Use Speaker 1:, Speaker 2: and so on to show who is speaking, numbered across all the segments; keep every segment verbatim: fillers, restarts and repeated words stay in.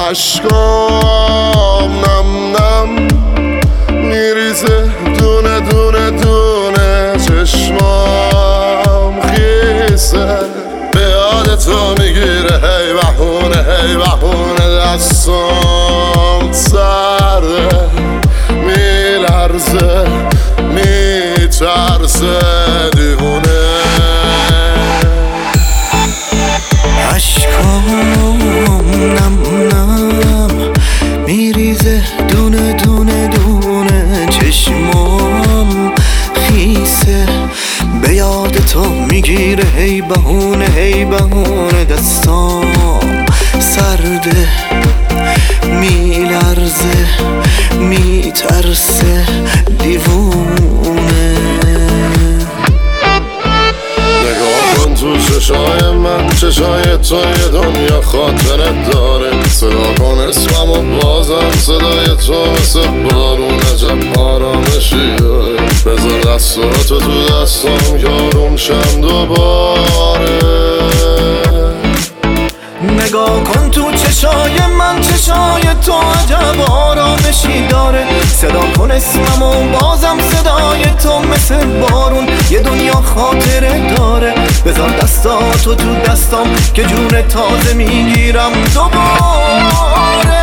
Speaker 1: عشقام نم نم میریزه دونه دونه دونه چشمام خیسه به یاد تو میگیره هی بهونه هی بهونه دستام سرده میلرزه میترسه دیوونه
Speaker 2: عشقام نم نم میریزه دونه دونه دونه چشمام خیسه به یاد تو میگیره هی بهونه هی بهونه دستام سرده میلرزه میترسه دیوونه
Speaker 1: نگاه کن تو چشای من چشای تو یه دنیا خاطرت داره صدا کن اسمم و بازم صدای تو مثل بارون عجب آرامشی داره بذار دستاتو تو دستام یاروم شم دوباره
Speaker 2: نگاه کن تو چشای من چشای تو عجب آرامشی داره صدا کن اسمم و بازم صدای تو مثل بارون یه دنیا خاطره داره بذار دستاتو تو دستام که جون تازه میگیرم دوباره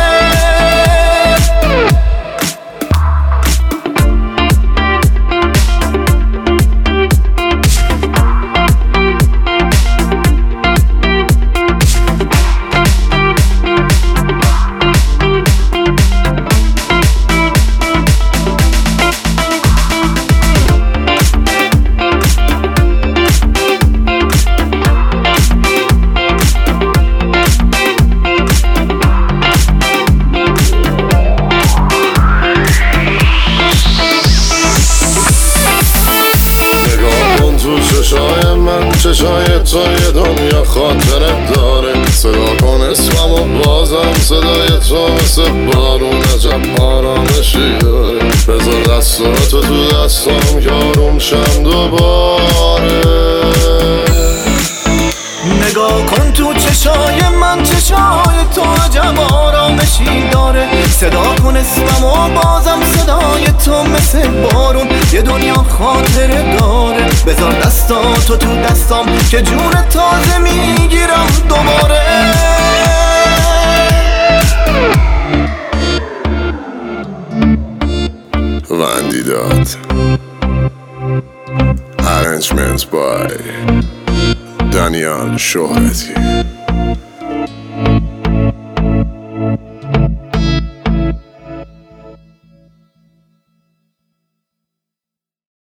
Speaker 1: چشای من چشای تو یه دنیا خاطرت داره صدا کن اسمم و بازم صدای تو مثل بارون عجب آرامشی داره بذار دستاتو تو دستام یاروم شم دوباره
Speaker 2: نگاه کن تو چشای من چشای تو عجب آرامشی داره صدا کن اسمم و بازم صدای تو مثل بارون یه دنیا خاطره داره بذار دستاتو تو دستام که جون تازه میگیرم دوباره
Speaker 1: وندیداد Arrangements by دانیال شهرتی